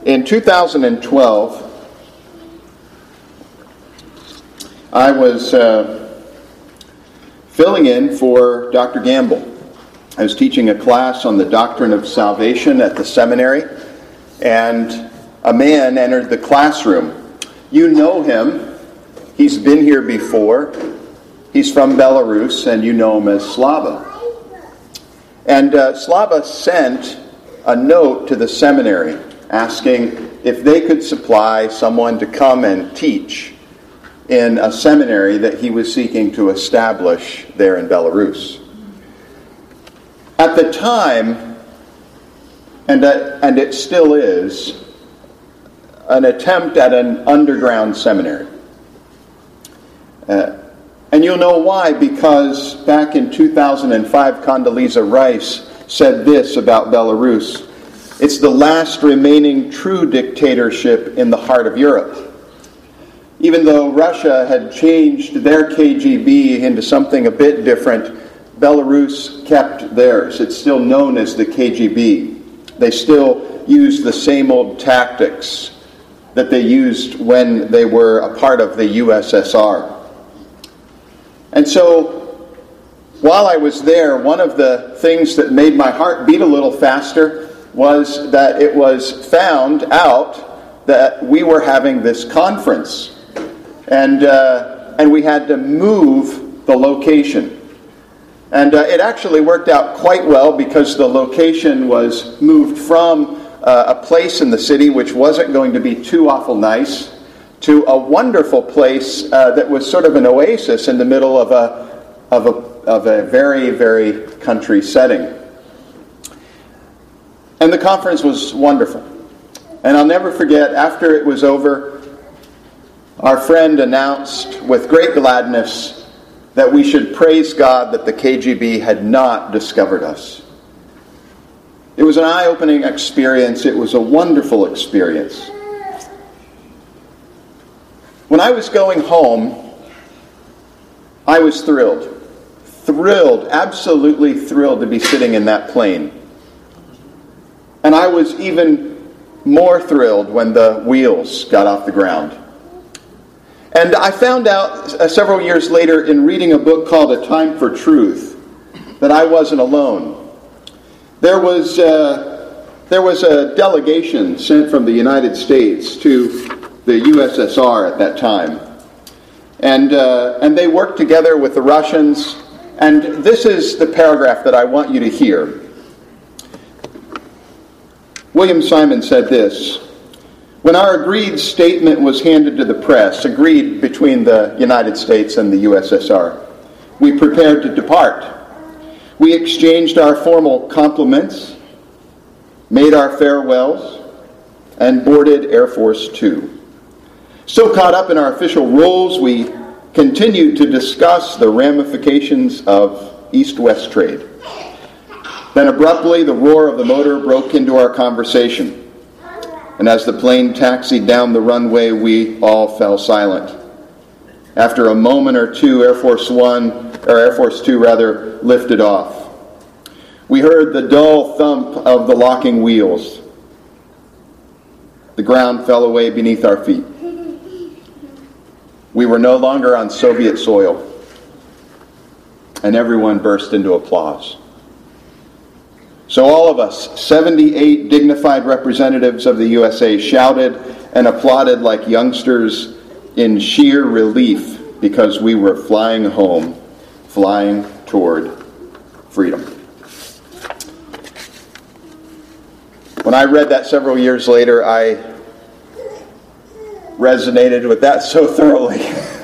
In 2012, I was filling in for Dr. Gamble. I was teaching a class on the doctrine of salvation at the seminary, and a man entered the classroom. You know him. He's been here before. He's from Belarus, and you know him as Slava. And Slava sent a note to the seminary asking if they could supply someone to come and teach in a seminary that he was seeking to establish there in Belarus. At the time, and it still is, an attempt at an underground seminary. And you'll know why, because back in 2005, Condoleezza Rice said this about Belarus: it's the last remaining true dictatorship in the heart of Europe. Even though Russia had changed their KGB into something a bit different, Belarus kept theirs. It's still known as the KGB. They still use the same old tactics that they used when they were a part of the USSR. And so, while I was there, one of the things that made my heart beat a little faster was that it was found out that we were having this conference. And we had to move the location. And it actually worked out quite well, because the location was moved from a place in the city which wasn't going to be too awful nice to a wonderful place that was sort of an oasis in the middle of a very, very country setting. And the conference was wonderful. And I'll never forget, after it was over, our friend announced with great gladness that we should praise God that the KGB had not discovered us. It was an eye-opening experience. It was a wonderful experience. When I was going home, I was thrilled, absolutely thrilled to be sitting in that plane. And I was even more thrilled when the wheels got off the ground. And I found out several years later in reading a book called A Time for Truth that I wasn't alone. There was a delegation sent from the United States to the USSR at that time. And they worked together with the Russians. And this is the paragraph that I want you to hear. William Simon said this: when our agreed statement was handed to the press, agreed between the United States and the USSR, we prepared to depart. We exchanged our formal compliments, made our farewells, and boarded Air Force Two. So caught up in our official roles, we continued to discuss the ramifications of East-West trade. Then abruptly, the roar of the motor broke into our conversation. And as the plane taxied down the runway, we all fell silent. After a moment or two, Air Force Two lifted off. We heard the dull thump of the locking wheels. The ground fell away beneath our feet. We were no longer on Soviet soil. And everyone burst into applause. So all of us, 78 dignified representatives of the USA, shouted and applauded like youngsters in sheer relief, because we were flying home, flying toward freedom. When I read that several years later, I resonated with that so thoroughly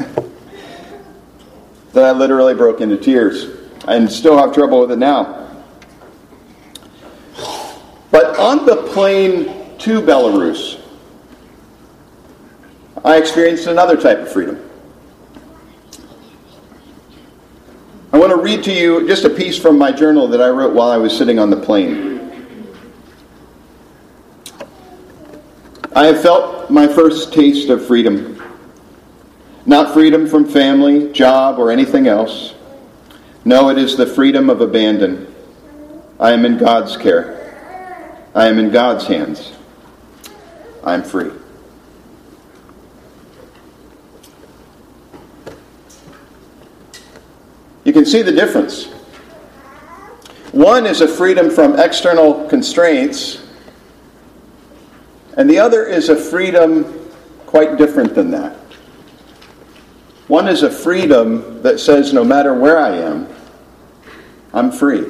that I literally broke into tears, and still have trouble with it now. But on the plane to Belarus, I experienced another type of freedom. I want to read to you just a piece from my journal that I wrote while I was sitting on the plane. I have felt my first taste of freedom. Not freedom from family, job, or anything else. No, it is the freedom of abandon. I am in God's care. I am in God's hands. I'm free. You can see the difference. One is a freedom from external constraints, and the other is a freedom quite different than that. One is a freedom that says no matter where I am, I'm free.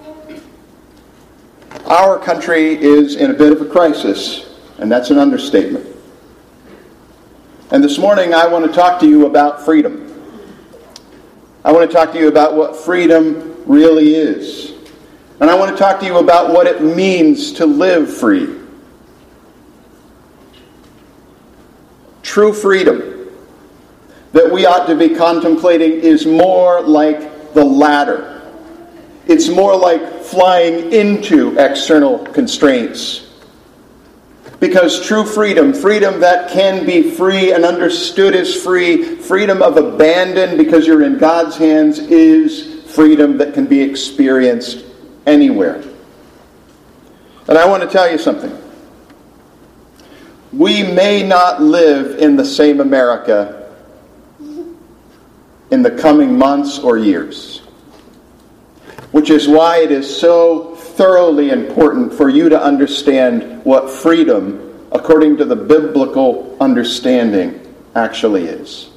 Our country is in a bit of a crisis, and that's an understatement. And this morning I want to talk to you about freedom. I want to talk to you about what freedom really is. And I want to talk to you about what it means to live free. True freedom that we ought to be contemplating is more like the latter. It's more like flying into external constraints. Because true freedom, freedom that can be free and understood as free, freedom of abandon because you're in God's hands, is freedom that can be experienced anywhere. And I want to tell you something. We may not live in the same America in the coming months or years, which is why it is so thoroughly important for you to understand what freedom, according to the biblical understanding, actually is.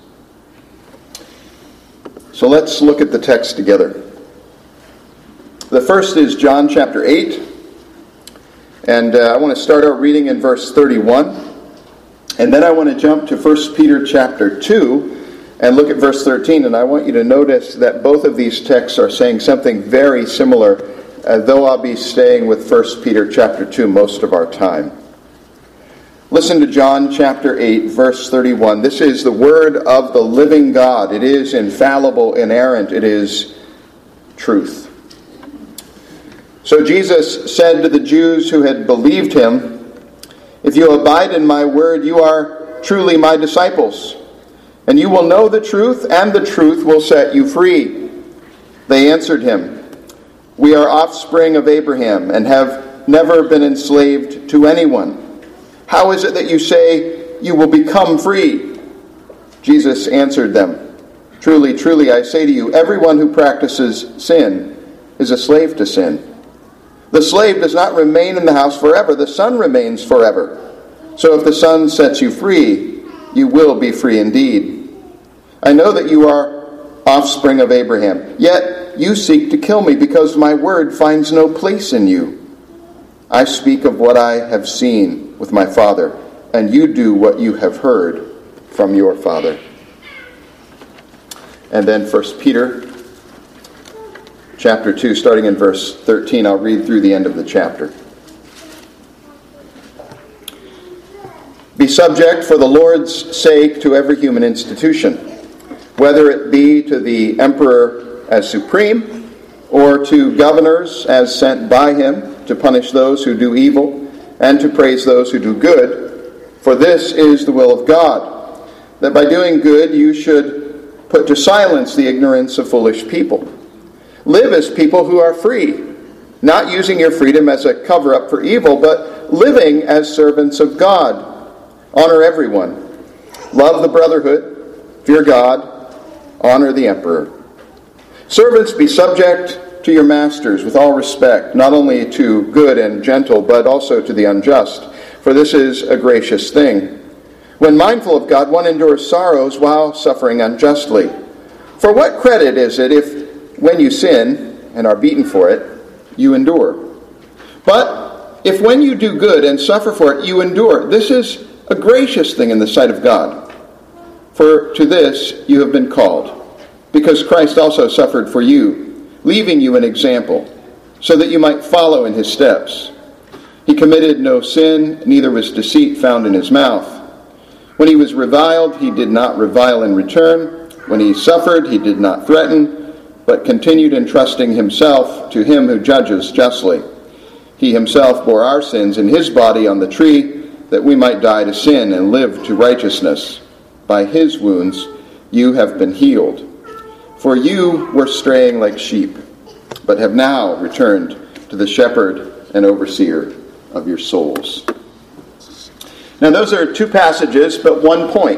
So let's look at the text together. The first is John chapter 8, and I want to start our reading in verse 31, and then I want to jump to 1 Peter chapter 2 and look at verse 13, and I want you to notice that both of these texts are saying something very similar, though I'll be staying with 1 Peter chapter 2 most of our time. Listen to John chapter 8, verse 31. This is the word of the living God. It is infallible, inerrant. It is truth. So Jesus said to the Jews who had believed him, "If you abide in my word, you are truly my disciples, and you will know the truth, and the truth will set you free." They answered him, "We are offspring of Abraham and have never been enslaved to anyone. How is it that you say you will become free?" Jesus answered them, "Truly, truly, I say to you, everyone who practices sin is a slave to sin. The slave does not remain in the house forever. The Son remains forever. So if the Son sets you free, you will be free indeed. I know that you are offspring of Abraham, yet you seek to kill me because my word finds no place in you. I speak of what I have seen with my Father, and you do what you have heard from your father." And then 1 Peter chapter 2, starting in verse 13. I'll read through the end of the chapter. "Be subject for the Lord's sake to every human institution, whether it be to the emperor as supreme, or to governors as sent by him to punish those who do evil and to praise those who do good. For this is the will of God, that by doing good you should put to silence the ignorance of foolish people. Live as people who are free, not using your freedom as a cover-up for evil, but living as servants of God. Honor everyone. Love the brotherhood. Fear God. Honor the emperor. Servants, be subject to your masters with all respect, not only to good and gentle, but also to the unjust, for this is a gracious thing. When mindful of God, one endures sorrows while suffering unjustly. For what credit is it if, when you sin and are beaten for it, you endure? But if when you do good and suffer for it, you endure, this is a gracious thing in the sight of God. For to this you have been called, because Christ also suffered for you, leaving you an example, so that you might follow in his steps. He committed no sin, neither was deceit found in his mouth. When he was reviled, he did not revile in return. When he suffered, he did not threaten, but continued entrusting himself to him who judges justly. He himself bore our sins in his body on the tree, that we might die to sin and live to righteousness. By his wounds you have been healed. For you were straying like sheep, but have now returned to the shepherd and overseer of your souls." Now those are two passages, but one point.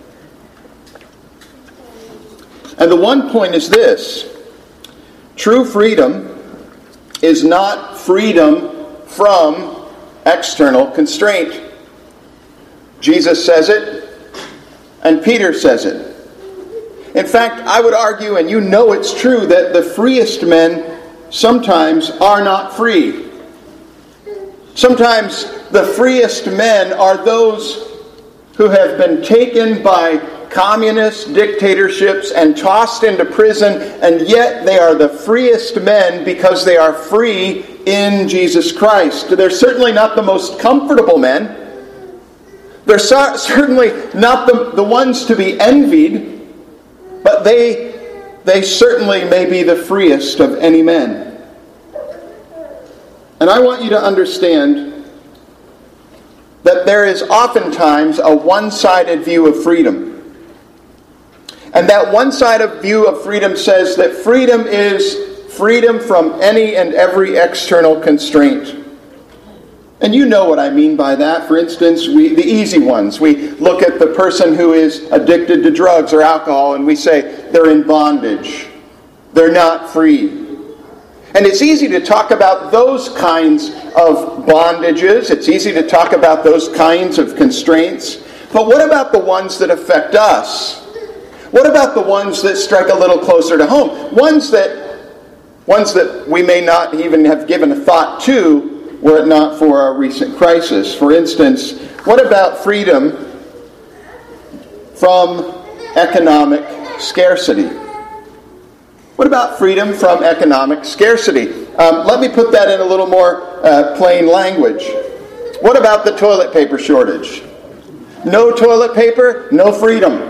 And the one point is this: true freedom is not freedom from external constraint. Jesus says it, and Peter says it. In fact, I would argue, and you know it's true, that the freest men sometimes are not free. Sometimes the freest men are those who have been taken by communist dictatorships and tossed into prison, and yet they are the freest men because they are free in Jesus Christ. They're certainly not the most comfortable men. They're certainly not the ones to be envied, but they certainly may be the freest of any men. And I want you to understand that there is oftentimes a one-sided view of freedom. And that one-sided view of freedom says that freedom is freedom from any and every external constraint. And you know what I mean by that. For instance, the easy ones. We look at the person who is addicted to drugs or alcohol and we say they're in bondage. They're not free. And it's easy to talk about those kinds of bondages. It's easy to talk about those kinds of constraints. But what about the ones that affect us? What about the ones that strike a little closer to home? Ones that we may not even have given a thought to were it not for our recent crisis. For instance, what about freedom from economic scarcity? What about freedom from economic scarcity? Let me put that in a little more plain language. What about the toilet paper shortage? No toilet paper, no freedom.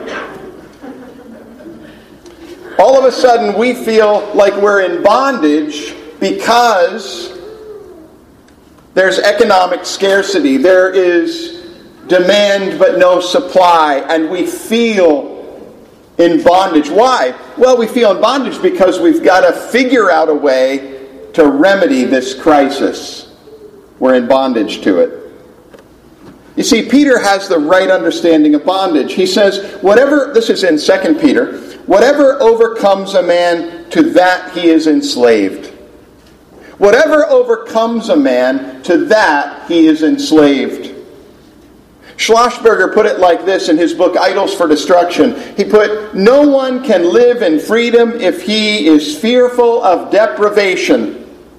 All of a sudden we feel like we're in bondage because there's economic scarcity. There is demand but no supply, and we feel in bondage. Why? Well, we feel in bondage because we've got to figure out a way to remedy this crisis. We're in bondage to it. You see, Peter has the right understanding of bondage. He says, this is in 2 Peter, whatever overcomes a man, to that he is enslaved. Whatever overcomes a man, to that he is enslaved. Schlossberger put it like this in his book, Idols for Destruction. He put, no one can live in freedom if he is fearful of deprivation.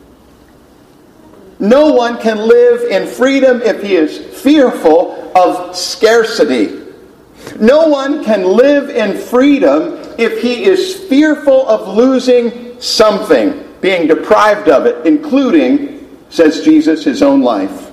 No one can live in freedom if he is fearful of scarcity. No one can live in freedom if he is fearful of losing something, being deprived of it, including, says Jesus, his own life.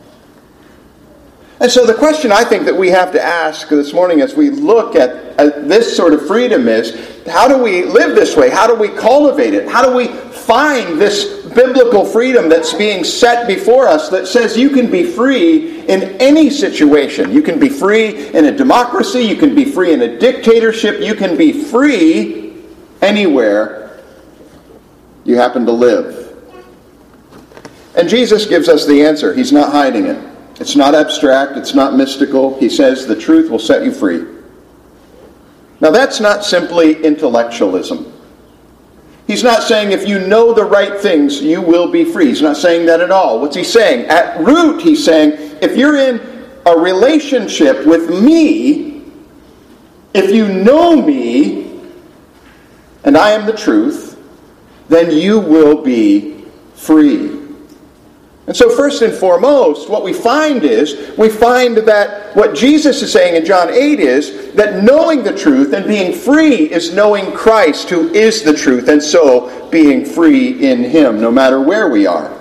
And so the question I think that we have to ask this morning as we look at this sort of freedom is, how do we live this way? How do we cultivate it? How do we find this biblical freedom that's being set before us that says you can be free in any situation? You can be free in a democracy. You can be free in a dictatorship. You can be free anywhere you happen to live. And Jesus gives us the answer. He's not hiding it. It's not abstract. It's not mystical. He says the truth will set you free. Now that's not simply intellectualism. He's not saying if you know the right things, you will be free. He's not saying that at all. What's he saying? At root, he's saying, if you're in a relationship with me, if you know me, and I am the truth, then you will be free. And so first and foremost, what we find that what Jesus is saying in John 8 is that knowing the truth and being free is knowing Christ, who is the truth, and so being free in him, no matter where we are.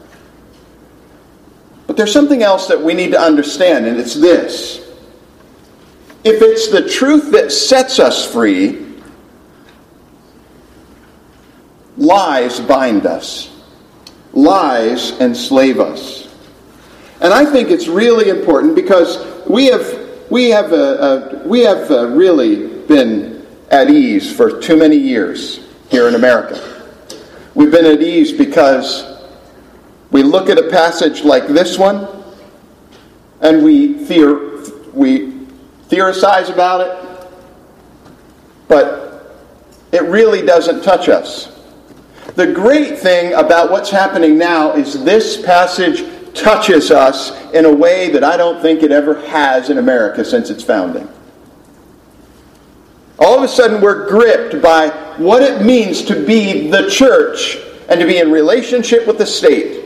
But there's something else that we need to understand, and it's this. If it's the truth that sets us free, lies bind us. Lies enslave us. And I think it's really important because we have really been at ease for too many years here in America. We've been at ease because we look at a passage like this one and we theorize about it, but it really doesn't touch us. The great thing about what's happening now is this passage touches us in a way that I don't think it ever has in America since its founding. All of a sudden we're gripped by what it means to be the church and to be in relationship with the state.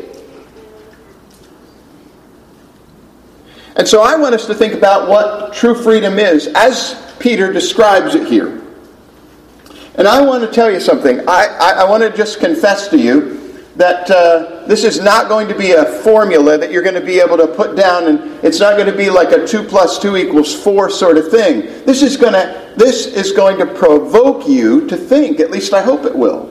And so I want us to think about what true freedom is as Peter describes it here. And I want to tell you something. I want to just confess to you that this is not going to be a formula that you're going to be able to put down, and it's not going to be like a 2 + 2 = 4 sort of thing. This is going to provoke you to think. At least I hope it will.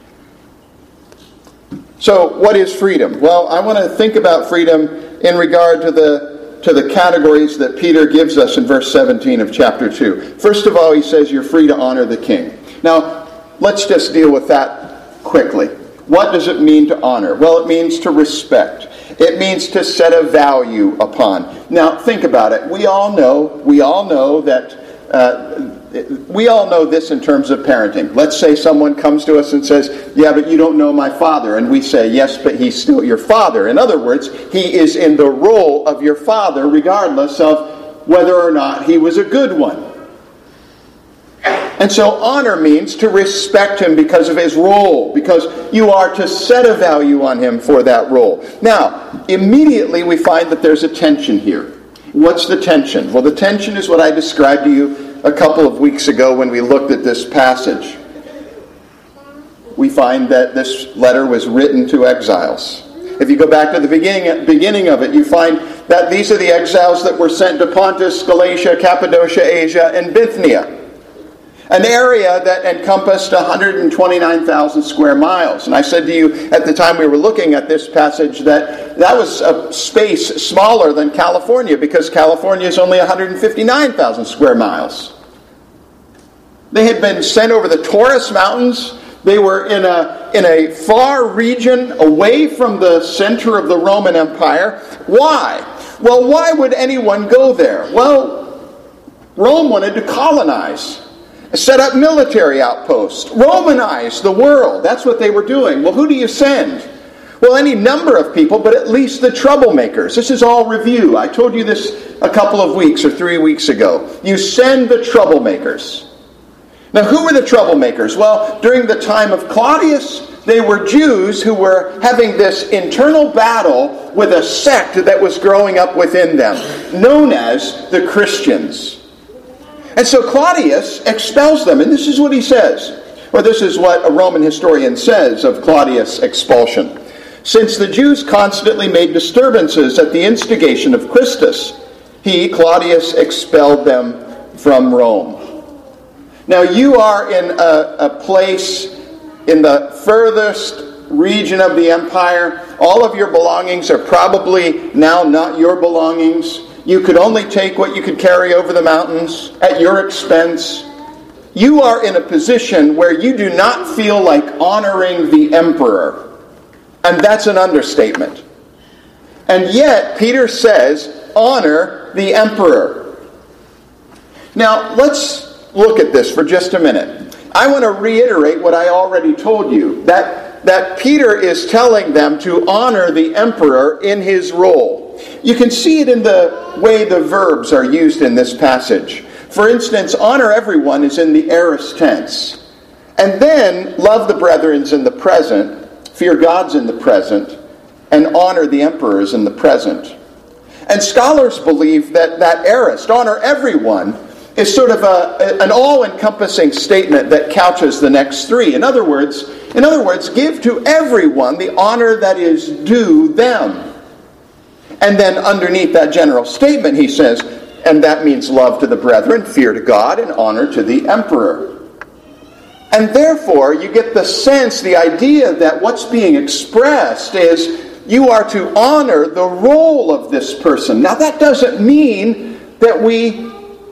So, what is freedom? Well, I want to think about freedom in regard to the categories that Peter gives us in verse 17 of chapter 2. First of all, he says you're free to honor the king. Now, let's just deal with that quickly. What does it mean to honor? Well, it means to respect. It means to set a value upon. Now, think about it. We all know this in terms of parenting. Let's say someone comes to us and says, yeah, but you don't know my father. And we say, yes, but he's still your father. In other words, he is in the role of your father regardless of whether or not he was a good one. And so honor means to respect him because of his role, because you are to set a value on him for that role. Now, immediately we find that there's a tension here. What's the tension? Well, the tension is what I described to you a couple of weeks ago when we looked at this passage. We find that this letter was written to exiles. If you go back to the beginning of it, you find that these are the exiles that were sent to Pontus, Galatia, Cappadocia, Asia, and Bithynia. An area that encompassed 129,000 square miles. And I said to you at the time we were looking at this passage that was a space smaller than California, because California is only 159,000 square miles. They had been sent over the Taurus Mountains. They were in a far region away from the center of the Roman Empire. Why? Well, why would anyone go there? Well, Rome wanted to colonize. Set up military outposts. Romanize the world. That's what they were doing. Well, who do you send? Well, any number of people, but at least the troublemakers. This is all review. I told you this a couple of weeks or 3 weeks ago. You send the troublemakers. Now, who were the troublemakers? Well, during the time of Claudius, they were Jews who were having this internal battle with a sect that was growing up within them, known as the Christians. And so Claudius expels them, and this is what he says. Or this is what a Roman historian says of Claudius' expulsion. Since the Jews constantly made disturbances at the instigation of Christus, Claudius, expelled them from Rome. Now you are in a place in the furthest region of the empire. All of your belongings are probably now not your belongings. You could only take what you could carry over the mountains at your expense. You are in a position where you do not feel like honoring the emperor. And that's an understatement. And yet, Peter says, honor the emperor. Now, let's look at this for just a minute. I want to reiterate what I already told you, that Peter is telling them to honor the emperor in his role. You can see it in the way the verbs are used in this passage. For instance, honor everyone is in the aorist tense. And then, love the brethren in the present, fear God's in the present, and honor the emperors in the present. And scholars believe that aorist, honor everyone, is sort of an all-encompassing statement that couches the next three. In other words, give to everyone the honor that is due them. And then underneath that general statement, he says, and that means love to the brethren, fear to God, and honor to the emperor. And therefore, you get the sense, the idea that what's being expressed is you are to honor the role of this person. Now, that doesn't mean that we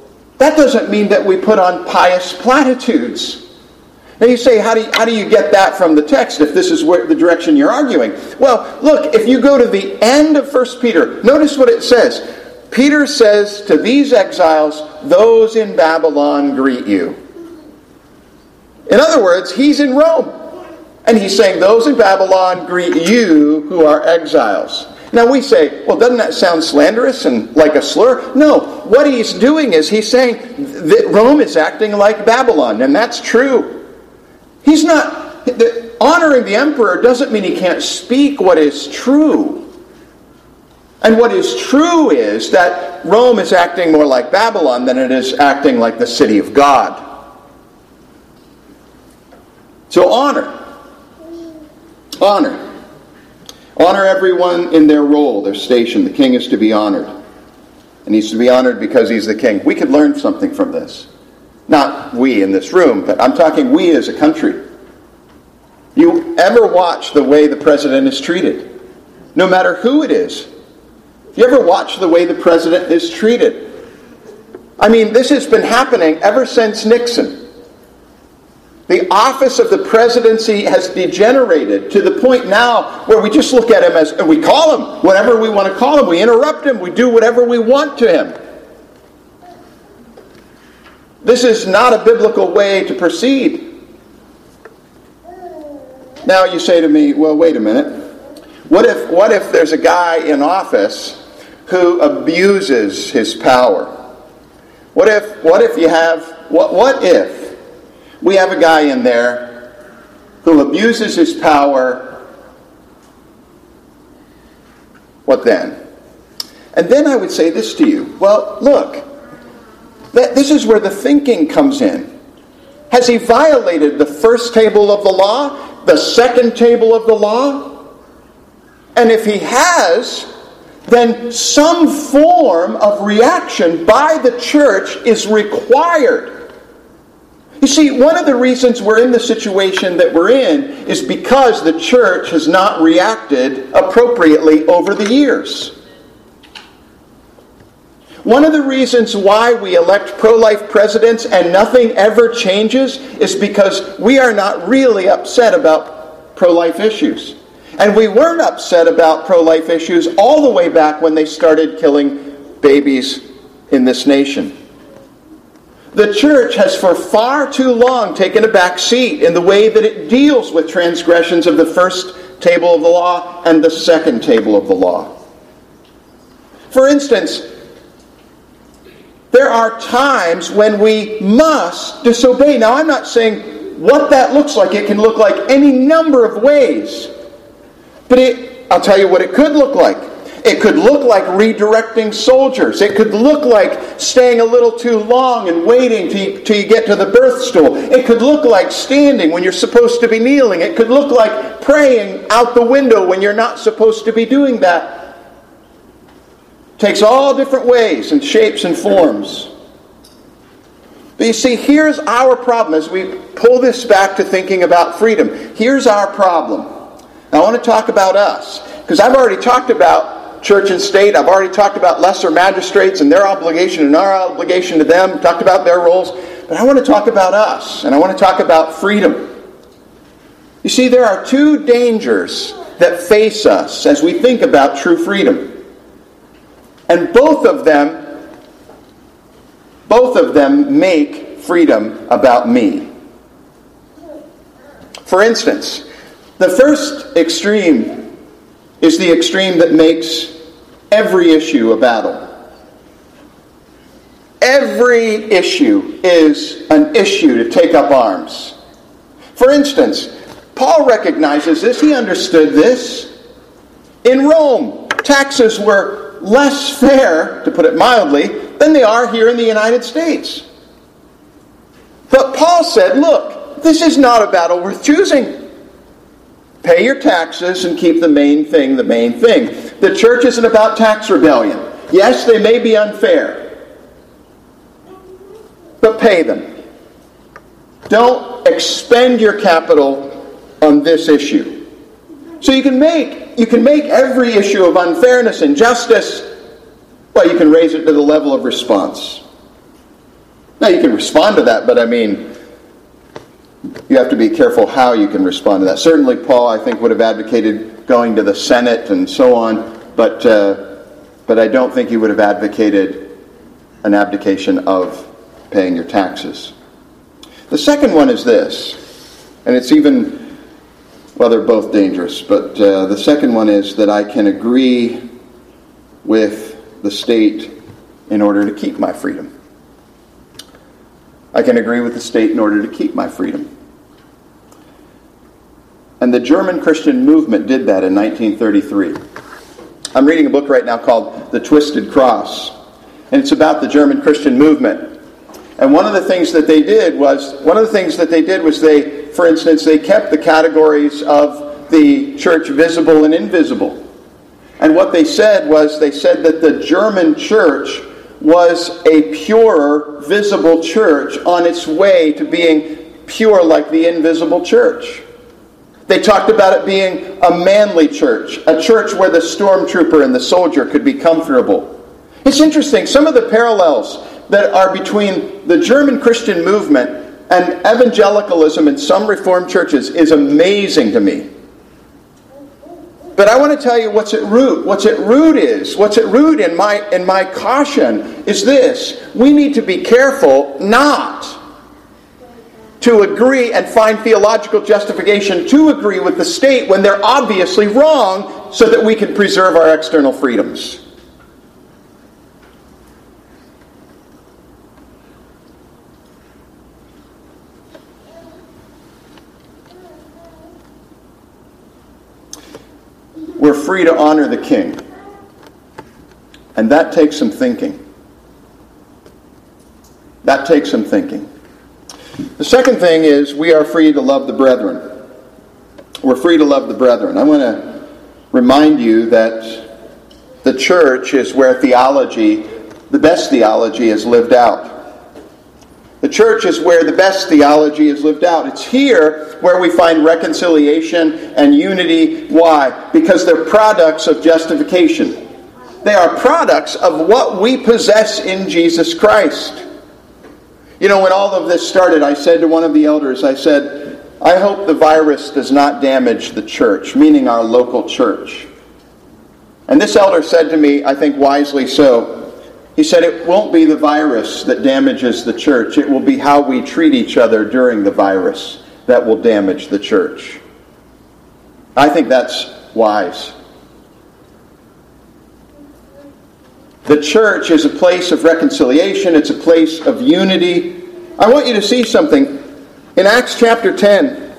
put on pious platitudes. Now you say, how do you get that from the text if this is the direction you're arguing? Well, look, if you go to the end of 1 Peter, notice what it says. Peter says to these exiles, those in Babylon greet you. In other words, he's in Rome. And he's saying, those in Babylon greet you who are exiles. Now we say, well, doesn't that sound slanderous and like a slur? No, what he's doing is he's saying that Rome is acting like Babylon, and that's true. He's not, honoring the emperor doesn't mean he can't speak what is true. And what is true is that Rome is acting more like Babylon than it is acting like the city of God. So honor. Honor. Honor everyone in their role, their station. The king is to be honored. And he's to be honored because he's the king. We could learn something from this. Not we in this room, but I'm talking we as a country. You ever watch the way the president is treated? No matter who it is. You ever watch the way the president is treated? I mean, this has been happening ever since Nixon. The office of the presidency has degenerated to the point now where we just look at him as, and we call him whatever we want to call him. We interrupt him. We do whatever we want to him. This is not a biblical way to proceed. Now you say to me, well, wait a minute. What if there's a guy in office who abuses his power? What if we have a guy in there who abuses his power? What then? And then I would say this to you. Well, look, this is where the thinking comes in. Has he violated the first table of the law, the second table of the law? And if he has, then some form of reaction by the church is required. You see, one of the reasons we're in the situation that we're in is because the church has not reacted appropriately over the years. One of the reasons why we elect pro-life presidents and nothing ever changes is because we are not really upset about pro-life issues. And we weren't upset about pro-life issues all the way back when they started killing babies in this nation. The church has for far too long taken a back seat in the way that it deals with transgressions of the first table of the law and the second table of the law. For instance, there are times when we must disobey. Now, I'm not saying what that looks like. It can look like any number of ways. But I'll tell you what it could look like. It could look like redirecting soldiers. It could look like staying a little too long and waiting till you get to the birth stool. It could look like standing when you're supposed to be kneeling. It could look like praying out the window when you're not supposed to be doing that. It takes all different ways and shapes and forms. But you see, here's our problem as we pull this back to thinking about freedom. Here's our problem. Now, I want to talk about us, because I've already talked about church and state. I've already talked about lesser magistrates and their obligation and our obligation to them, talked about their roles. But I want to talk about us, and I want to talk about freedom. You see, there are two dangers that face us as we think about true freedom. And both of them make freedom about me. For instance, the first extreme is the extreme that makes every issue a battle. Every issue is an issue to take up arms. For instance, Paul recognizes this. He understood this. In Rome, taxes were less fair, to put it mildly, than they are here in the United States. But Paul said, look, this is not a battle worth choosing. Pay your taxes and keep the main thing the main thing. The church isn't about tax rebellion. Yes, they may be unfair, but pay them. Don't expend your capital on this issue. So you can make every issue of unfairness and justice, well, you can raise it to the level of response. Now you can respond to that, but I mean, you have to be careful how you can respond to that. Certainly Paul, I think, would have advocated going to the Senate and so on, but but I don't think he would have advocated an abdication of paying your taxes. The second one is this, and it's even, well, they're both dangerous, but the second one is that I can agree with the state in order to keep my freedom. I can agree with the state in order to keep my freedom. And the German Christian movement did that in 1933. I'm reading a book right now called The Twisted Cross, and it's about the German Christian movement. And one of the things that they did was they, for instance, they kept the categories of the church visible and invisible. And what they said was, they said that the German church was a purer, visible church on its way to being pure like the invisible church. They talked about it being a manly church, a church where the stormtrooper and the soldier could be comfortable. It's interesting, some of the parallels that are between the German Christian movement and evangelicalism in some Reformed churches is amazing to me. But I want to tell you what's at root. What's at root in my caution is this: we need to be careful not to agree and find theological justification to agree with the state when they're obviously wrong, so that we can preserve our external freedoms. We're free to honor the king. And that takes some thinking. That takes some thinking. The second thing is we are free to love the brethren. We're free to love the brethren. I want to remind you that the church is where theology, the best theology, is lived out. The church is where the best theology is lived out. It's here where we find reconciliation and unity. Why? Because they're products of justification. They are products of what we possess in Jesus Christ. You know, when all of this started, I said to one of the elders, I said, I hope the virus does not damage the church, meaning our local church. And this elder said to me, I think wisely so, he said, it won't be the virus that damages the church. It will be how we treat each other during the virus that will damage the church. I think that's wise. The church is a place of reconciliation. It's a place of unity. I want you to see something. In Acts chapter 10,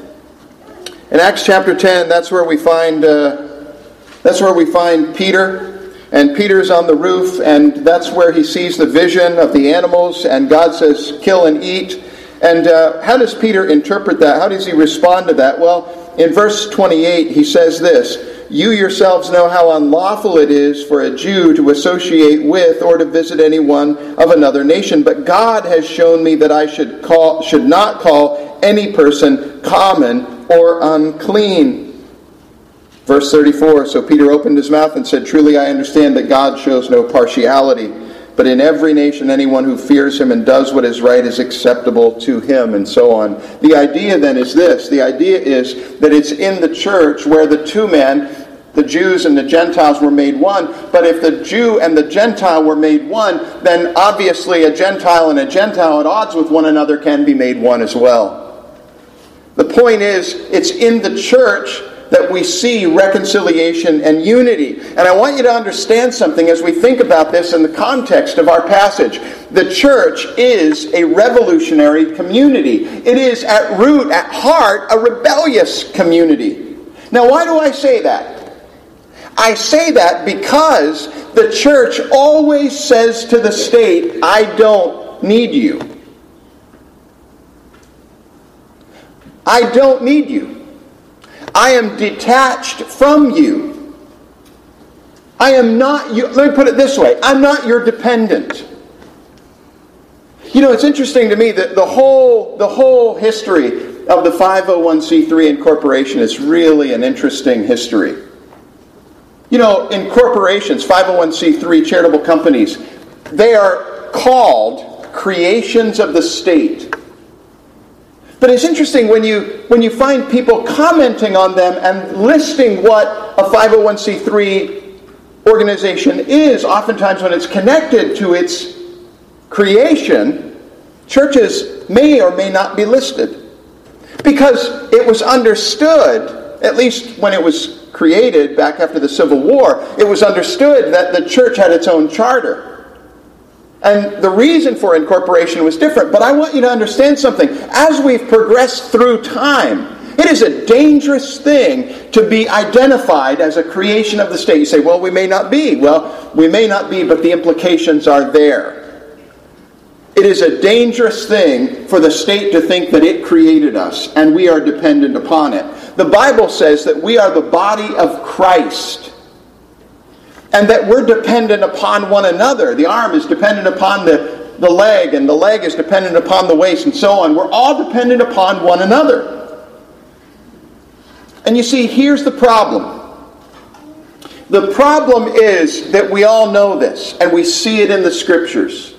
that's where we find Peter. And Peter's on the roof, and that's where he sees the vision of the animals, and God says, kill and eat. And how does Peter interpret that? How does he respond to that? Well, in verse 28, he says this: you yourselves know how unlawful it is for a Jew to associate with or to visit anyone of another nation. But God has shown me that I should not call any person common or unclean. Verse 34, so Peter opened his mouth and said, truly I understand that God shows no partiality, but in every nation anyone who fears him and does what is right is acceptable to him, and so on. The idea then is this. The idea is that it's in the church where the two men, the Jews and the Gentiles, were made one. But if the Jew and the Gentile were made one, then obviously a Gentile and a Gentile at odds with one another can be made one as well. The point is, it's in the church that we see reconciliation and unity. And I want you to understand something as we think about this in the context of our passage. The church is a revolutionary community. It is at root, at heart, a rebellious community. Now, why do I say that? I say that because the church always says to the state, I don't need you. I don't need you. I am detached from you. I am not you. Let me put it this way. I'm not your dependent. You know, it's interesting to me that the whole history of the 501c3 incorporation is really an interesting history. You know, in corporations, 501c3 charitable companies, they are called creations of the state. But it's interesting when you find people commenting on them and listing what a 501c3 organization is, oftentimes when it's connected to its creation, churches may or may not be listed. Because it was understood, at least when it was created back after the Civil War, it was understood that the church had its own charter. And the reason for incorporation was different. But I want you to understand something. As we've progressed through time, it is a dangerous thing to be identified as a creation of the state. You say, well, we may not be. Well, we may not be, but the implications are there. It is a dangerous thing for the state to think that it created us and we are dependent upon it. The Bible says that we are the body of Christ and that we're dependent upon one another. The arm is dependent upon the leg, and the leg is dependent upon the waist, and so on. We're all dependent upon one another. And you see, here's the problem. The problem is that we all know this, and we see it in the Scriptures.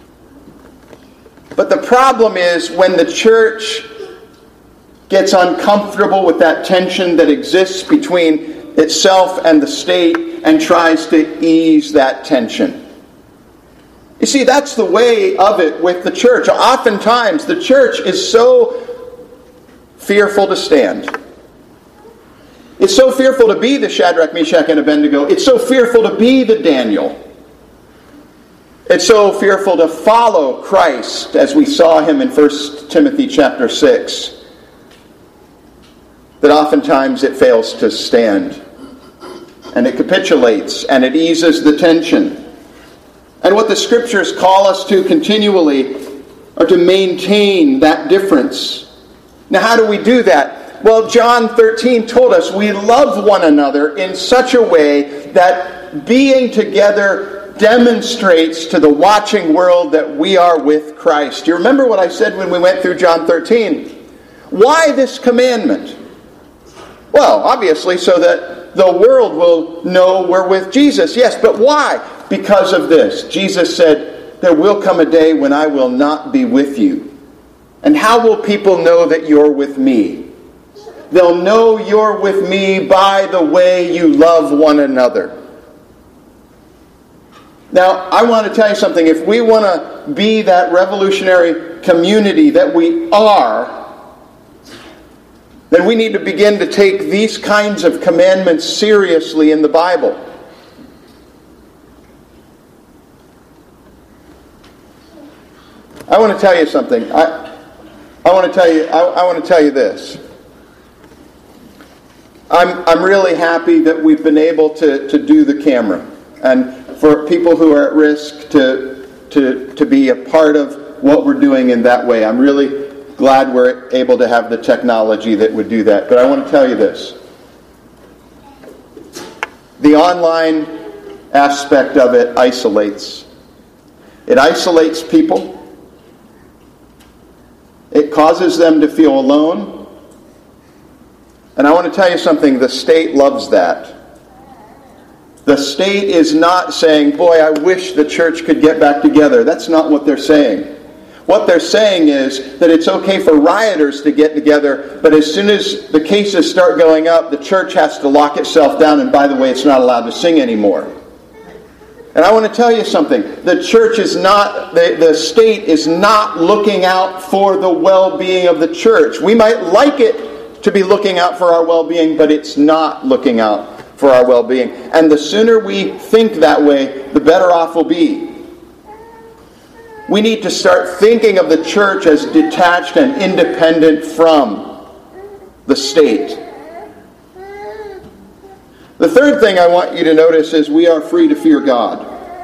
But the problem is when the church gets uncomfortable with that tension that exists between itself and the state and tries to ease that tension. You see, that's the way of it with the church. Oftentimes, the church is so fearful to stand. It's so fearful to be the Shadrach, Meshach, and Abednego. It's so fearful to be the Daniel. It's so fearful to follow Christ, as we saw him in 1 Timothy chapter 6, that oftentimes it fails to stand. And it capitulates, and it eases the tension. And what the Scriptures call us to continually are to maintain that difference. Now, how do we do that? Well, John 13 told us we love one another in such a way that being together demonstrates to the watching world that we are with Christ. Do you remember what I said when we went through John 13? Why this commandment? Well, obviously, so that the world will know we're with Jesus. Yes, but why? Because of this. Jesus said, there will come a day when I will not be with you. And how will people know that you're with me? They'll know you're with me by the way you love one another. Now, I want to tell you something. If we want to be that revolutionary community that we are, then we need to begin to take these kinds of commandments seriously in the Bible. I want to tell you something. I want to tell you this. I'm really happy that we've been able to do the camera, and for people who are at risk to be a part of what we're doing in that way. I'm really glad we're able to have the technology that would do that. But I want to tell you this. The online aspect of it isolates. It isolates people. It causes them to feel alone. And I want to tell you something. The state loves that. The state is not saying, boy, I wish the church could get back together. That's not what they're saying. What they're saying is that it's okay for rioters to get together, but as soon as the cases start going up, the church has to lock itself down, and by the way, it's not allowed to sing anymore. And I want to tell you something. The church is not, the state is not looking out for the well-being of the church. We might like it to be looking out for our well-being, but it's not looking out for our well-being. And the sooner we think that way, the better off we'll be. We need to start thinking of the church as detached and independent from the state. The third thing I want you to notice is we are free to fear God.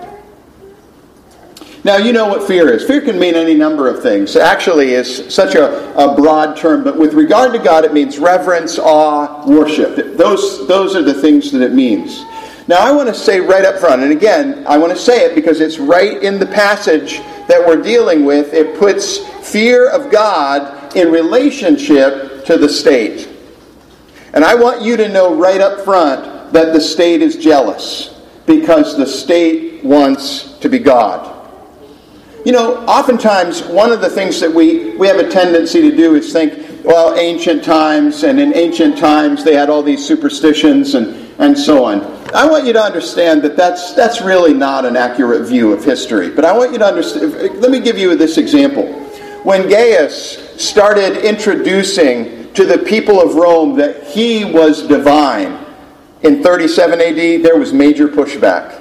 Now, you know what fear is. Fear can mean any number of things. Actually, it's such a broad term, but with regard to God, it means reverence, awe, worship. Those are the things that it means. Now, I want to say right up front, and again, I want to say it because it's right in the passage that we're dealing with. It puts fear of God in relationship to the state. And I want you to know right up front that the state is jealous because the state wants to be God. You know, oftentimes one of the things that we have a tendency to do is think, well, ancient times, and in ancient times they had all these superstitions and so on. I want you to understand that that's really not an accurate view of history. But I want you to understand, let me give you this example. When Gaius started introducing to the people of Rome that he was divine in 37 AD, there was major pushback.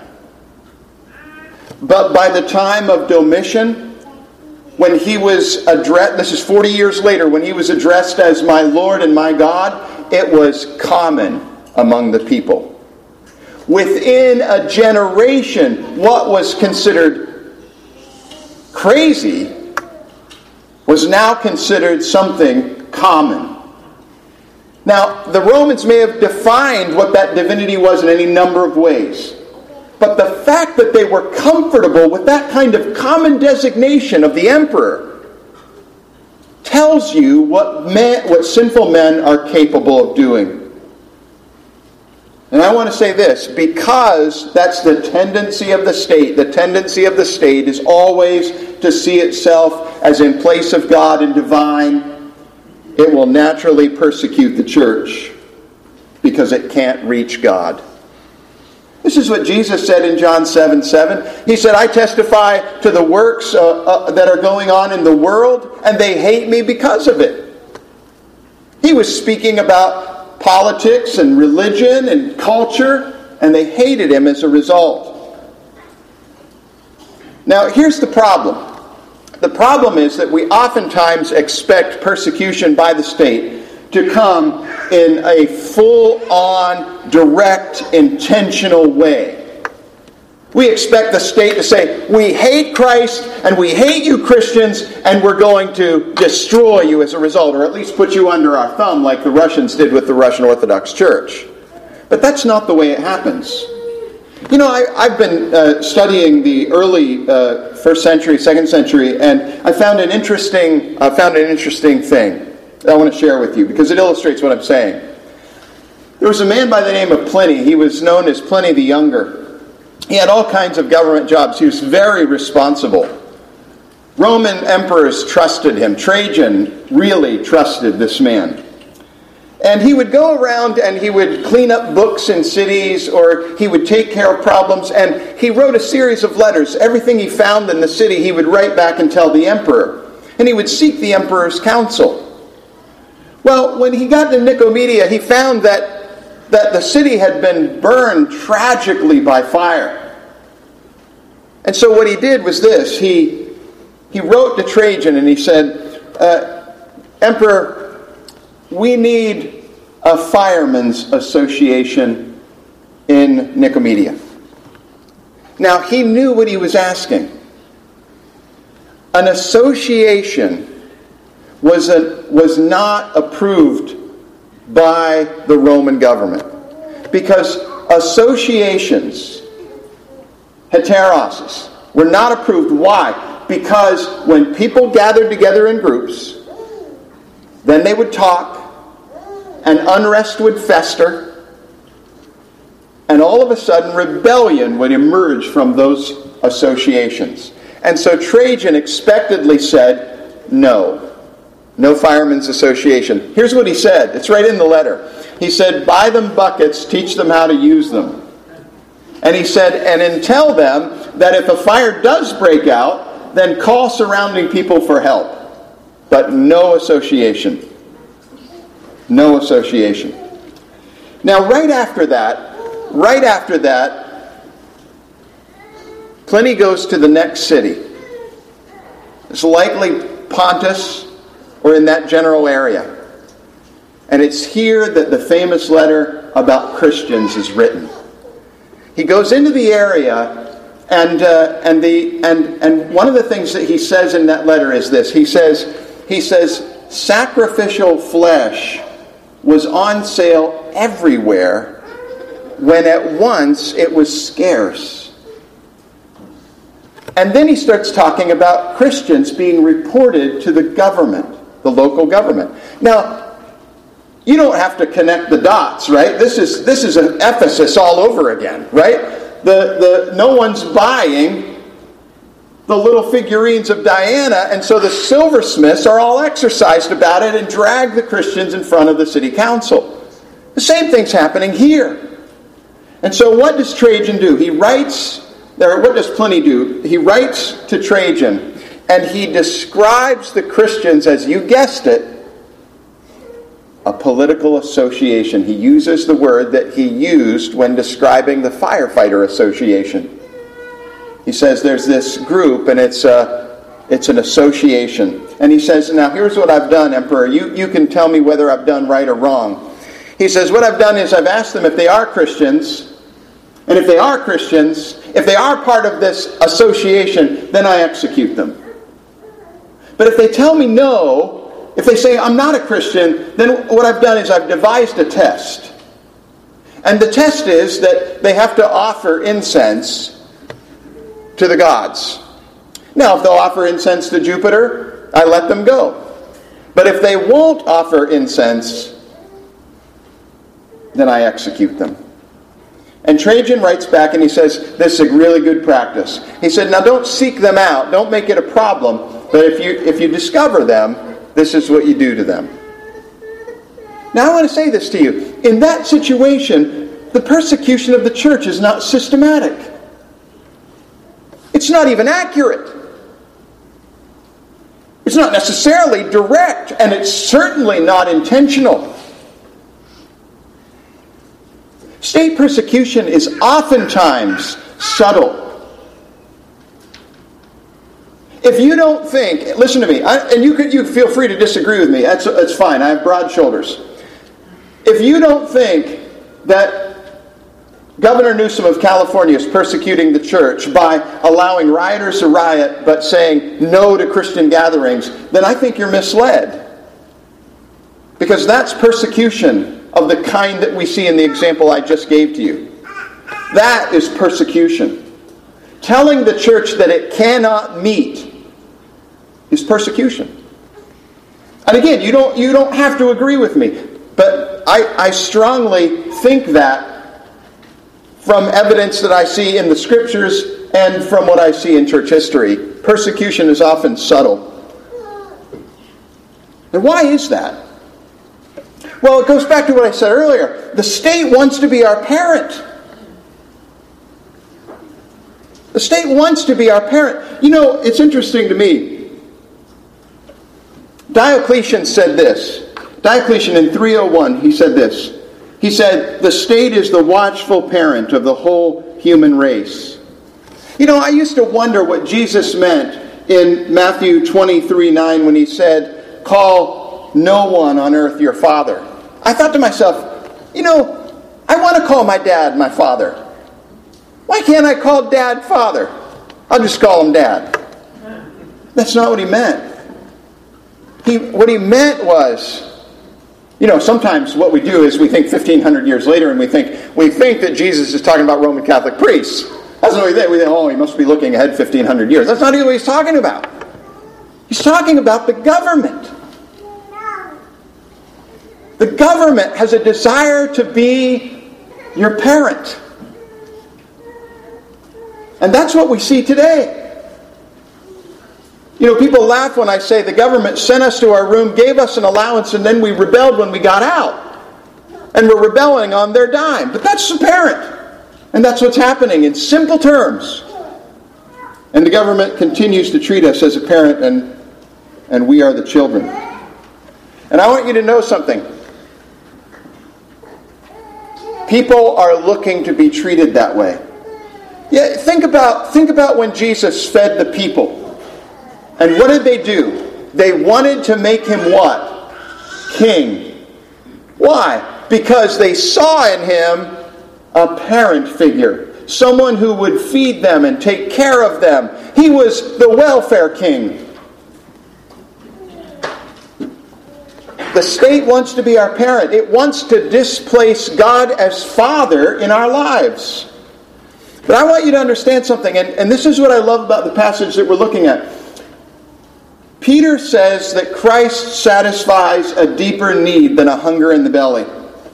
But by the time of Domitian, when he was addressed, this is 40 years later, when he was addressed as my Lord and my God, it was common among the people. Within a generation, what was considered crazy was now considered something common. Now, the Romans may have defined what that divinity was in any number of ways. But the fact that they were comfortable with that kind of common designation of the emperor tells you what sinful men are capable of doing. And I want to say this, because that's the tendency of the state. The tendency of the state is always to see itself as in place of God and divine. It will naturally persecute the church because it can't reach God. This is what Jesus said in John 7:7. He said, I testify to the works that are going on in the world, and they hate me because of it. He was speaking about politics and religion and culture, and they hated him as a result. Now, here's the problem. The problem is that we oftentimes expect persecution by the state to come in a full-on, direct, intentional way. We expect the state to say, we hate Christ and we hate you Christians and we're going to destroy you as a result, or at least put you under our thumb like the Russians did with the Russian Orthodox Church. But that's not the way it happens. You know, I've been studying the early 1st century, 2nd century, and I found an interesting thing that I want to share with you because it illustrates what I'm saying. There was a man by the name of Pliny. He was known as Pliny the Younger. He had all kinds of government jobs. He was very responsible. Roman emperors trusted him. Trajan really trusted this man. And he would go around and he would clean up books in cities, or he would take care of problems. And he wrote a series of letters. Everything he found in the city, he would write back and tell the emperor. And he would seek the emperor's counsel. Well, when he got to Nicomedia, he found that the city had been burned tragically by fire. And so what he did was this. He wrote to Trajan and he said, Emperor, we need a firemen's association in Nicomedia. Now, he knew what he was asking. An association was not approved by the Roman government. Because associations, heteros, were not approved. Why? Because when people gathered together in groups, then they would talk, and unrest would fester, and all of a sudden rebellion would emerge from those associations. And so Trajan expectedly said, no firemen's association. Here's what he said. It's right in the letter. He said, buy them buckets, teach them how to use them. And he said, and tell them that if a fire does break out, then call surrounding people for help. But no association. No association. Now, right after that, Pliny goes to the next city. It's likely Pontus, or in that general area. And it's here that the famous letter about Christians is written. He goes into the area, and one of the things that he says in that letter is this. He says, sacrificial flesh was on sale everywhere when at once it was scarce. And then he starts talking about Christians being reported to the government, the local government. Now, you don't have to connect the dots, right? This is an Ephesus all over again, right? No one's buying the little figurines of Diana, and so the silversmiths are all exercised about it and drag the Christians in front of the city council. The same thing's happening here. And so what does Trajan do? What does Pliny do? He writes to Trajan, and he describes the Christians, as you guessed it, a political association. He uses the word that he used when describing the firefighter association. He says there's this group, and it's an association. And he says, now here's what I've done, Emperor. You can tell me whether I've done right or wrong. He says, what I've done is I've asked them if they are Christians. And if they are Christians, if they are part of this association, then I execute them. But if they tell me no, if they say I'm not a Christian, then what I've done is I've devised a test. And the test is that they have to offer incense to the gods. Now, if they'll offer incense to Jupiter, I let them go. But if they won't offer incense, then I execute them. And Trajan writes back and he says, this is a really good practice. He said, now don't seek them out. Don't make it a problem. But if you discover them, this is what you do to them. Now I want to say this to you. In that situation, the persecution of the church is not systematic. It's not even accurate. It's not necessarily direct, and it's certainly not intentional. State persecution is oftentimes subtle. If you don't think, listen to me, and you feel free to disagree with me, that's fine, I have broad shoulders. If you don't think that Governor Newsom of California is persecuting the church by allowing rioters to riot but saying no to Christian gatherings, then I think you're misled. Because that's persecution of the kind that we see in the example I just gave to you. That is persecution. Telling the church that it cannot meet is persecution. And again, you don't have to agree with me, but I strongly think that from evidence that I see in the Scriptures and from what I see in church history. Persecution is often subtle. And why is that? Well, it goes back to what I said earlier. The state wants to be our parent. The state wants to be our parent. You know, it's interesting to me. Diocletian said this. Diocletian in 301, he said this. He said, the state is the watchful parent of the whole human race. You know, I used to wonder what Jesus meant in Matthew 23:9 when he said, call no one on earth your father. I thought to myself, you know, I want to call my dad my father. Why can't I call dad father? I'll just call him dad. That's not what he meant. What he meant was, you know, sometimes what we do is we think 1,500 years later and we think that Jesus is talking about Roman Catholic priests. That's what we think. We think, oh, he must be looking ahead 1,500 years. That's not even what he's talking about. He's talking about the government. The government has a desire to be your parent. And that's what we see today. You know, people laugh when I say the government sent us to our room, gave us an allowance, and then we rebelled when we got out. And we're rebelling on their dime. But that's the parent. And that's what's happening in simple terms. And the government continues to treat us as a parent, and we are the children. And I want you to know something. People are looking to be treated that way. Yeah, think about when Jesus fed the people. And what did they do? They wanted to make him what? King. Why? Because they saw in him a parent figure. Someone who would feed them and take care of them. He was the welfare king. The state wants to be our parent. It wants to displace God as Father in our lives. But I want you to understand something, and this is what I love about the passage that we're looking at. Peter says that Christ satisfies a deeper need than a hunger in the belly.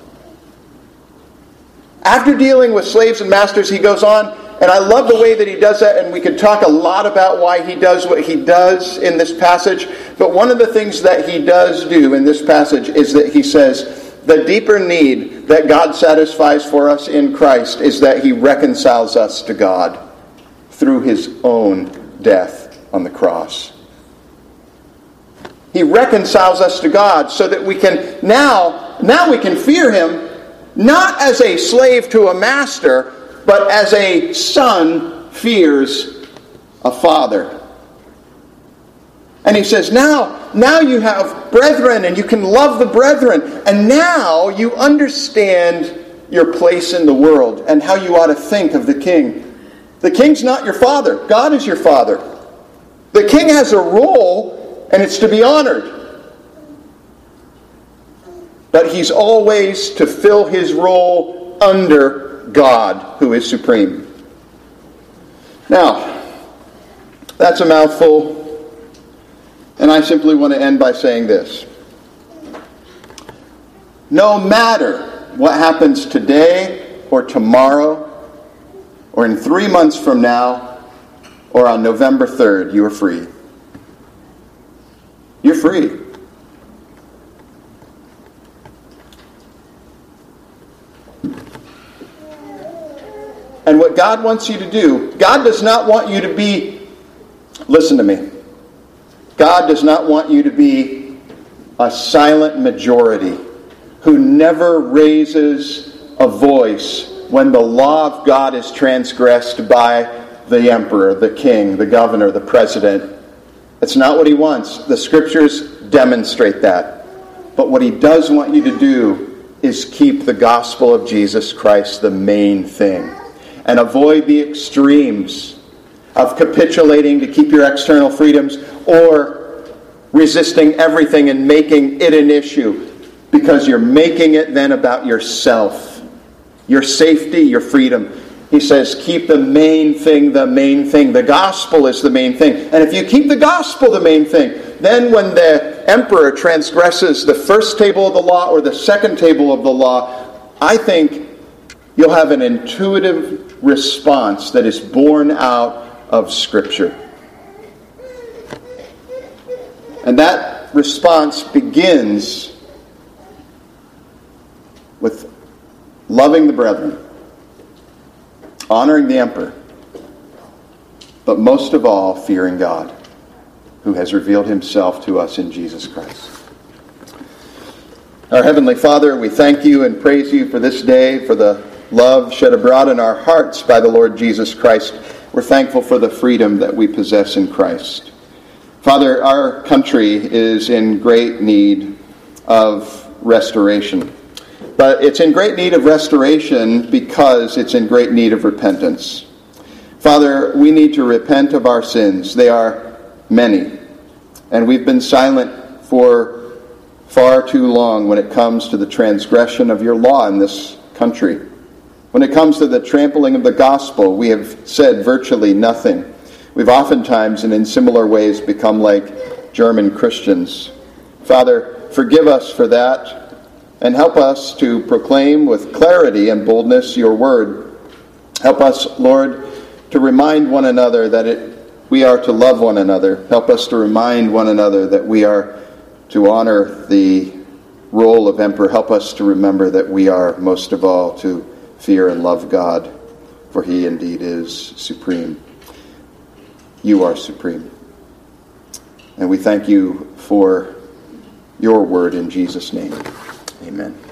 After dealing with slaves and masters, he goes on, and I love the way that he does that, and we could talk a lot about why he does what he does in this passage. But one of the things that he does do in this passage is that he says, the deeper need that God satisfies for us in Christ is that he reconciles us to God through his own death on the cross. He reconciles us to God so that we can now we can fear him not as a slave to a master, but as a son fears a father. And he says, now you have brethren and you can love the brethren. And now you understand your place in the world and how you ought to think of the king. The king's not your father. God is your father. The king has a role, and it's to be honored. But he's always to fill his role under God, who is supreme. Now, that's a mouthful. And I simply want to end by saying this. No matter what happens today or tomorrow or in 3 months from now or on November 3rd, you are free. You're free. And what God wants you to do, God does not want you to be, listen to me, God does not want you to be a silent majority who never raises a voice when the law of God is transgressed by the emperor, the king, the governor, the president. That's not what he wants. The scriptures demonstrate that. But what he does want you to do is keep the gospel of Jesus Christ the main thing. And avoid the extremes of capitulating to keep your external freedoms or resisting everything and making it an issue, because you're making it then about yourself, your safety, your freedom. He says, keep the main thing the main thing. The gospel is the main thing. And if you keep the gospel the main thing, then when the emperor transgresses the first table of the law or the second table of the law, I think you'll have an intuitive response that is born out of Scripture. And that response begins with loving the brethren, honoring the emperor, but most of all, fearing God, who has revealed himself to us in Jesus Christ. Our Heavenly Father, we thank you and praise you for this day, for the love shed abroad in our hearts by the Lord Jesus Christ. We're thankful for the freedom that we possess in Christ. Father, our country is in great need of restoration. But it's in great need of restoration because it's in great need of repentance. Father, we need to repent of our sins. They are many. And we've been silent for far too long when it comes to the transgression of your law in this country. When it comes to the trampling of the gospel, we have said virtually nothing. We've oftentimes, and in similar ways, become like German Christians. Father, forgive us for that, and help us to proclaim with clarity and boldness your word. Help us, Lord, to remind one another that we are to love one another. Help us to remind one another that we are to honor the role of emperor. Help us to remember that we are, most of all, to fear and love God, for he indeed is supreme. You are supreme. And we thank you for your word in Jesus' name. Amen.